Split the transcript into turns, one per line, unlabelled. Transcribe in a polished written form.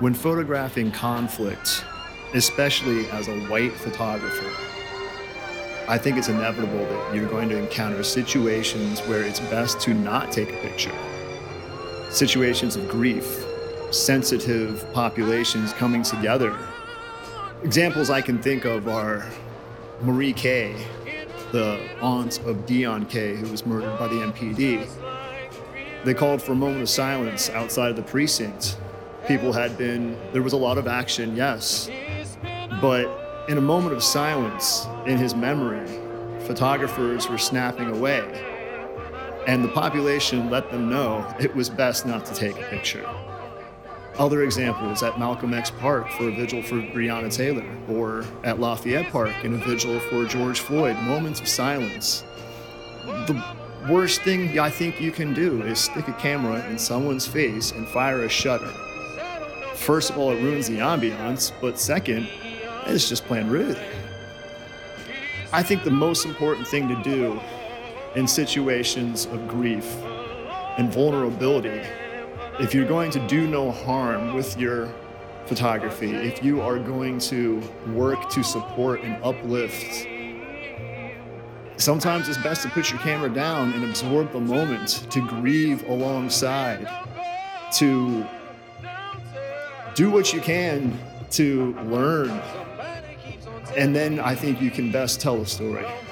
When photographing conflict, especially as a white photographer, I think it's inevitable that you're going to encounter situations where it's best to not take a picture. Situations of grief, sensitive populations coming together. Examples I can think of are Marie Kay, the aunt of Dion Kay, who was murdered by the MPD. They called for a moment of silence outside of the precinct. There was a lot of action, yes, but in a moment of silence, in his memory, photographers were snapping away, and the population let them know it was best not to take a picture. Other examples at Malcolm X Park for a vigil for Breonna Taylor, or at Lafayette Park in a vigil for George Floyd, moments of silence. The worst thing I think you can do is stick a camera in someone's face and fire a shutter. First of all, it ruins the ambiance, but second, it's just plain rude. I think the most important thing to do in situations of grief and vulnerability, if you're going to do no harm with your photography, if you are going to work to support and uplift, sometimes it's best to put your camera down and absorb the moment, to grieve alongside, to do what you can to learn. And then I think you can best tell a story.